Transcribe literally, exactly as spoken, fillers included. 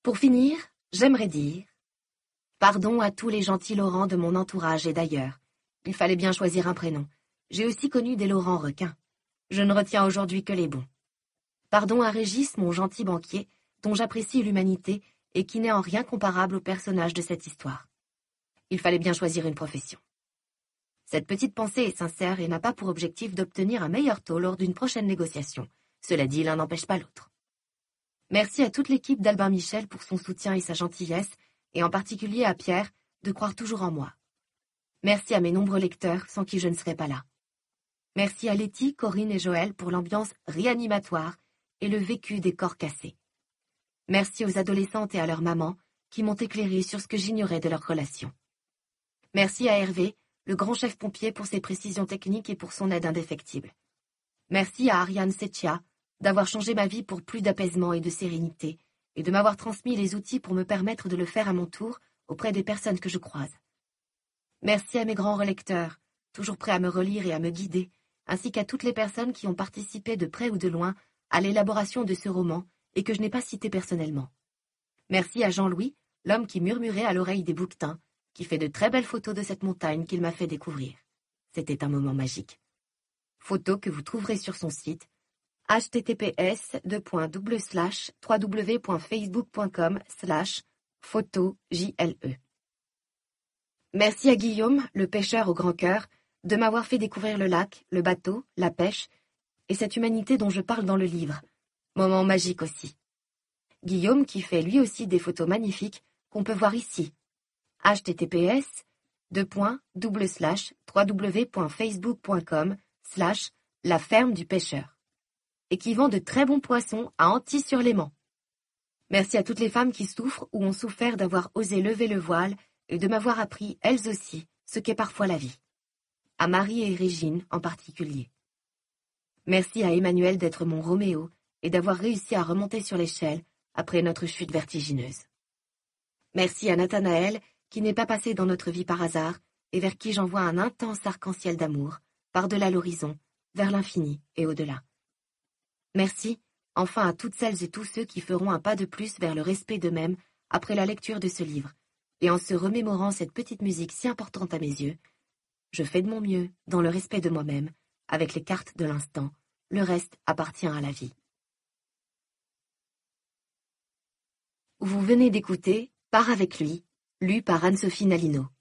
Pour finir, j'aimerais dire pardon à tous les gentils Laurent de mon entourage et d'ailleurs. Il fallait bien choisir un prénom. J'ai aussi connu des Laurent requins. Je ne retiens aujourd'hui que les bons. Pardon à Régis, mon gentil banquier, dont j'apprécie l'humanité et qui n'est en rien comparable au personnage de cette histoire. Il fallait bien choisir une profession. Cette petite pensée est sincère et n'a pas pour objectif d'obtenir un meilleur taux lors d'une prochaine négociation. Cela dit, l'un n'empêche pas l'autre. Merci à toute l'équipe d'Albin Michel pour son soutien et sa gentillesse, et en particulier à Pierre, de croire toujours en moi. Merci à mes nombreux lecteurs, sans qui je ne serais pas là. Merci à Letty, Corinne et Joël pour l'ambiance réanimatoire et le vécu des corps cassés. Merci aux adolescentes et à leurs mamans qui m'ont éclairé sur ce que j'ignorais de leur relation. Merci à Hervé, le grand chef pompier, pour ses précisions techniques et pour son aide indéfectible. Merci à Ariane Seccia d'avoir changé ma vie pour plus d'apaisement et de sérénité, et de m'avoir transmis les outils pour me permettre de le faire à mon tour auprès des personnes que je croise. Merci à mes grands relecteurs, toujours prêts à me relire et à me guider, ainsi qu'à toutes les personnes qui ont participé de près ou de loin à l'élaboration de ce roman et que je n'ai pas cité personnellement. Merci à Jean-Louis, l'homme qui murmurait à l'oreille des bouquetins, qui fait de très belles photos de cette montagne qu'il m'a fait découvrir. C'était un moment magique. Photos que vous trouverez sur son site h t t p s deux points double slash w w w point facebook point com slash photo j l e. Merci à Guillaume, le pêcheur au grand cœur, de m'avoir fait découvrir le lac, le bateau, la pêche, et cette humanité dont je parle dans le livre. Moment magique aussi. Guillaume qui fait lui aussi des photos magnifiques qu'on peut voir ici. h t t p s deux points double slash w w w point facebook point com slash la ferme du pêcheur. Et qui vend de très bons poissons à Antilly-sur-Léman. Merci à toutes les femmes qui souffrent ou ont souffert d'avoir osé lever le voile et de m'avoir appris, elles aussi, ce qu'est parfois la vie. À Marie et Régine en particulier. Merci à Emmanuel d'être mon Roméo et d'avoir réussi à remonter sur l'échelle après notre chute vertigineuse. Merci à Nathanaël qui n'est pas passé dans notre vie par hasard et vers qui j'envoie un intense arc-en-ciel d'amour, par-delà l'horizon, vers l'infini et au-delà. Merci, enfin, à toutes celles et tous ceux qui feront un pas de plus vers le respect d'eux-mêmes après la lecture de ce livre, et en se remémorant cette petite musique si importante à mes yeux. Je fais de mon mieux, dans le respect de moi-même, avec les cartes de l'instant. Le reste appartient à la vie. Vous venez d'écouter Pars avec lui, lu par Anne-Sophie Nalino.